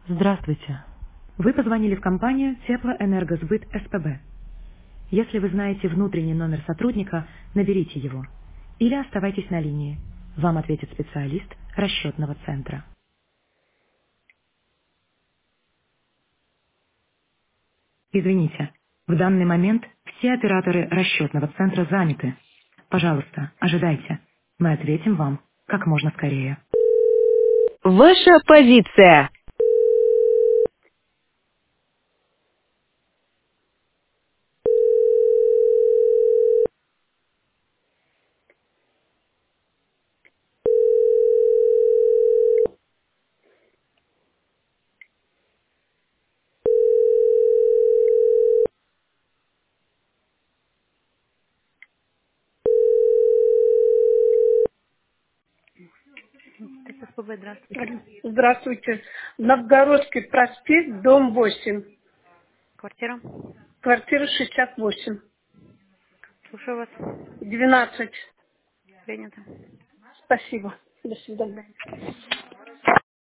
Здравствуйте. Вы позвонили в компанию Теплоэнергосбыт СПБ. Если вы знаете внутренний номер сотрудника, наберите его. Или оставайтесь на линии. Вам ответит специалист расчетного центра. Извините, в данный момент все операторы расчетного центра заняты. Пожалуйста, ожидайте. Мы ответим вам как можно скорее. Ваша позиция. СПБ, здравствуйте. Здравствуйте. Новгородский проспект, дом 8, Квартира. квартира 68, Слушаю вас. 12. Принято. Спасибо. До свидания.